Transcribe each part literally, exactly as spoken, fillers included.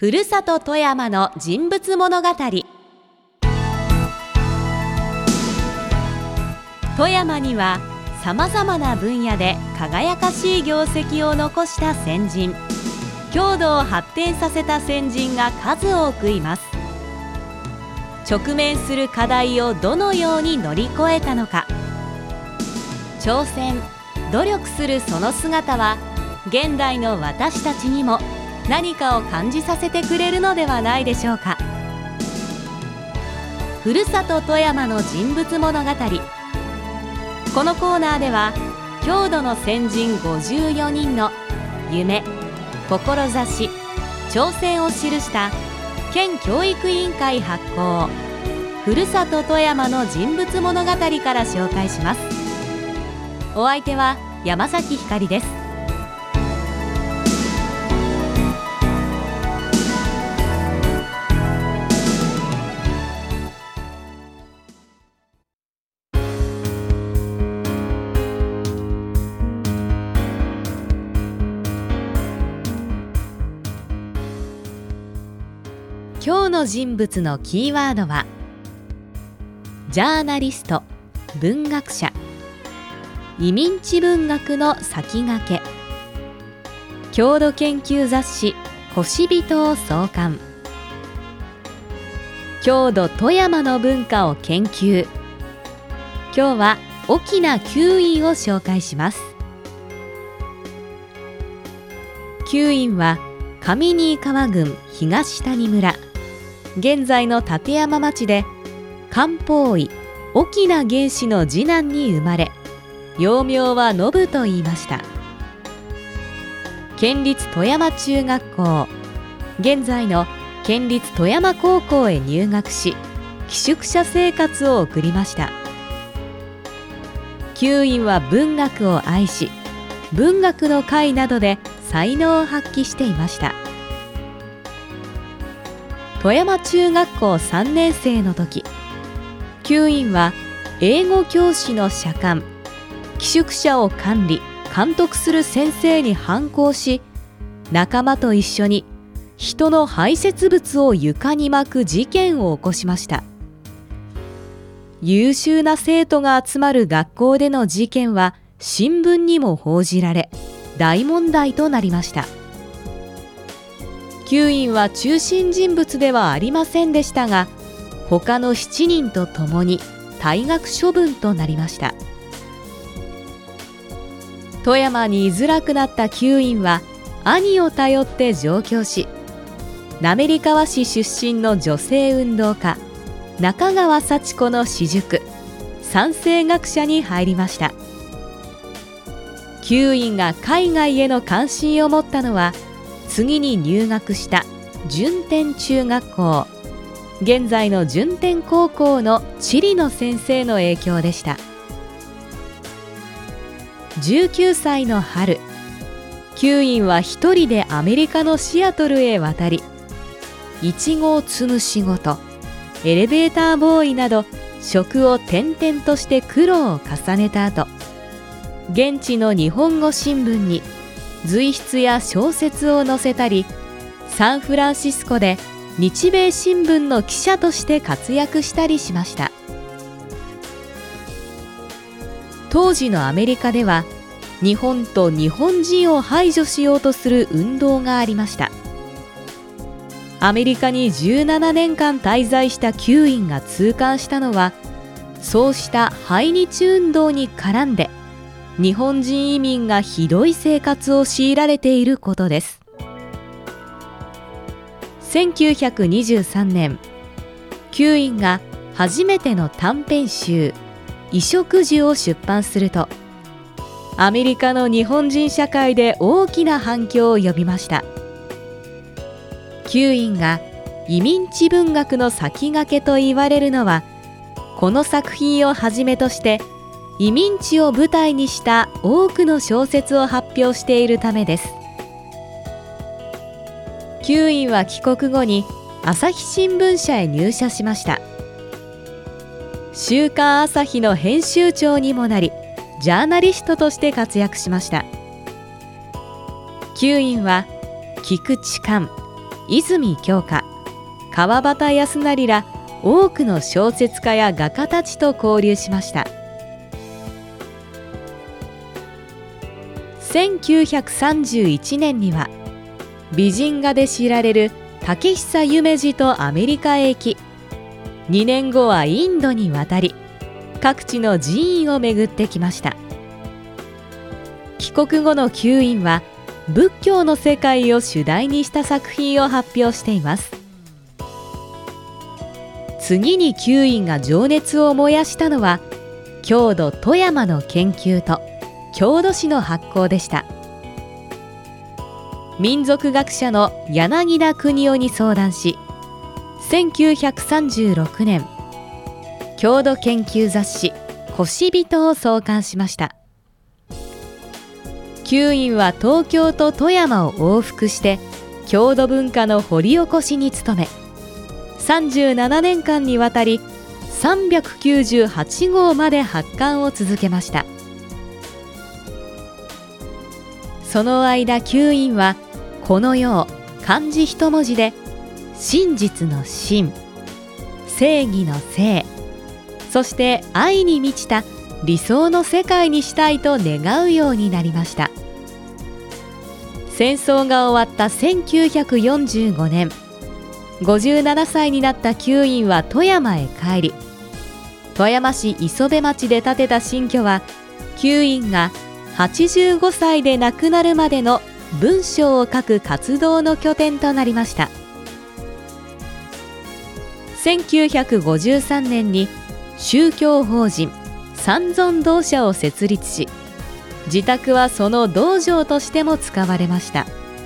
ふるさと富山の人物物語。富山にはさまざまな分野で輝かしい業績を残した先人、郷土を発展させた先人が数多くいます。直面する課題をどのように乗り越えたのか、挑戦、努力するその姿は現代の私たちにも何かを感じさせてくれるのではないでしょうか。ふるさと富山の人物物語。このコーナーでは郷土の先人ごじゅうよにんの夢、志、挑戦を記した県教育委員会発行ふるさと富山の人物物語から紹介します。お相手は山崎ひかりです。今日の人物のキーワードはジャーナリスト、文学者、移民地文学の先駆け、郷土研究雑誌星人を創刊、郷土富山の文化を研究。今日は翁久院を紹介します。久院は上新川郡東谷村、現在の立山町で漢方医翁源氏の次男に生まれ、幼名は信と言いました。県立富山中学校、現在の県立富山高校へ入学し、寄宿舎生活を送りました。久院は文学を愛し、文学の会などで才能を発揮していました。富山中学校さんねん生の時、久院は英語教師の舎監、寄宿舎を管理・監督する先生に反抗し、仲間と一緒に人の排泄物を床に撒く事件を起こしました。優秀な生徒が集まる学校での事件は新聞にも報じられ、大問題となりました。久院は中心人物ではありませんでしたが、他のしちにんと共に退学処分となりました。富山に居づらくなった久院は兄を頼って上京し、滑川市出身の女性運動家中川幸子の私塾三世学者に入りました。久院が海外への関心を持ったのは、次に入学した順天中学校、現在の順天高校の地理の先生の影響でした。じゅうきゅうさいの春、久院は一人でアメリカのシアトルへ渡り、イチゴを摘む仕事、エレベーターボーイなど職を転々として苦労を重ねた後、現地の日本語新聞に随筆や小説を載せたり、サンフランシスコで日米新聞の記者として活躍したりしました。当時のアメリカでは、日本と日本人を排除しようとする運動がありました。アメリカにじゅうななねんかん滞在した久院が痛感したのは、そうした排日運動に絡んで日本人移民がひどい生活を強いられていることです。せんきゅうひゃくにじゅうさんねん、久院が初めての短編集「衣食住」を出版すると、アメリカの日本人社会で大きな反響を呼びました。久院が移民地文学の先駆けと言われるのは、この作品をはじめとして移民地を舞台にした多くの小説を発表しているためです。久院は帰国後に朝日新聞社へ入社しました。週刊朝日の編集長にもなり、ジャーナリストとして活躍しました。久院は聞く痴漢、 泉鏡花、川端康成ら多くの小説家や画家たちと交流しました。せんきゅうひゃくさんじゅういちねんには美人画で知られる竹久夢二とアメリカへ行き、にねんごはインドに渡り、各地の寺院を巡ってきました。帰国後の九院は仏教の世界を主題にした作品を発表しています。次に九院が情熱を燃やしたのは、郷土富山の研究と郷土史の発行でした。民族学者の柳田国男に相談し、せんきゅうひゃくさんじゅうろくねん、郷土研究雑誌「腰人」を創刊しました。九院は東京と富山を往復して郷土文化の掘り起こしに努め、さんじゅうななねんかんにわたりさんびゃくきゅうじゅうはちごうまで発刊を続けました。その間、九院はこの世を漢字一文字で真実の真、正義の正、そして愛に満ちた理想の世界にしたいと願うようになりました。戦争が終わったせんきゅうひゃくよんじゅうごねん、ごじゅうななさいになった九院は富山へ帰り、富山市磯部町で建てた新居は、九院がはちじゅうごさいで亡くなるまでの文章を書く活動の拠点となりました。せんきゅうひゃくごじゅうさんねんに宗教法人三尊道社を設立し、自宅はその道場としても使われました。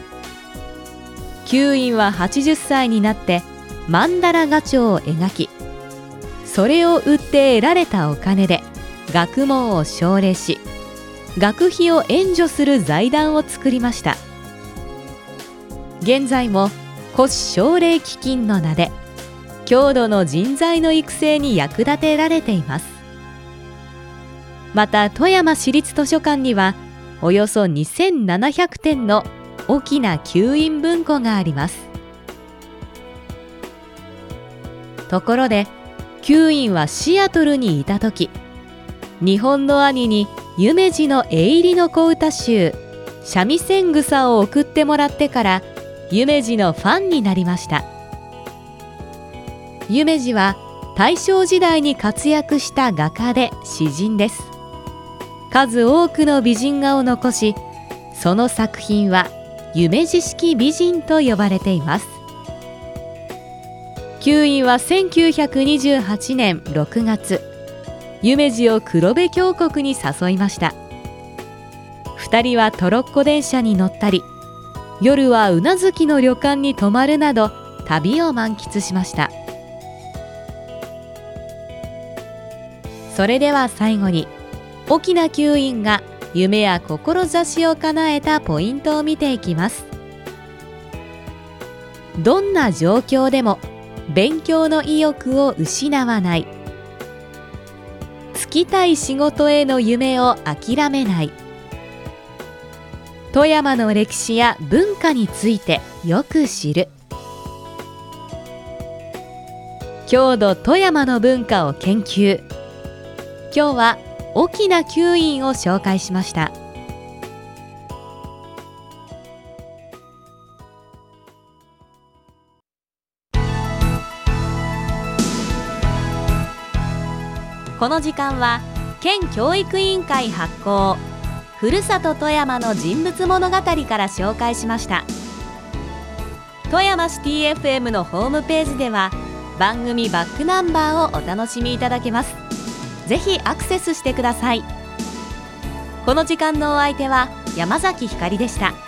九院ははちじゅっさいになって曼荼羅画帳を描き、それを売って得られたお金で学問を奨励し、学費を援助する財団を作りました。現在も古紙奨励基金の名で郷土の人材の育成に役立てられています。また富山市立図書館にはおよそにせんななひゃくてんの大きな九院文庫があります。ところで九院はシアトルにいた時、日本の兄に夢二の絵入りの小歌集三味線草を送ってもらってから夢二のファンになりました。夢二は大正時代に活躍した画家で詩人です。数多くの美人画を残し、その作品は夢二式美人と呼ばれています。九院はせんきゅうひゃくにじゅうはちねんろくがつ、夢二を黒部峡谷に誘いました。二人はトロッコ電車に乗ったり、夜は宇奈月の旅館に泊まるなど旅を満喫しました。それでは最後に、翁九院が夢や志を叶えたポイントを見ていきます。どんな状況でも勉強の意欲を失わない。就きたい仕事への夢を諦めない。富山の歴史や文化についてよく知る。郷土富山の文化を研究。今日は翁九院を紹介しました。この時間は県教育委員会発行、ふるさと富山の人物物語から紹介しました。富山シティ エフエム のホームページでは番組バックナンバーをお楽しみいただけます。ぜひアクセスしてください。この時間のお相手は山崎ひかりでした。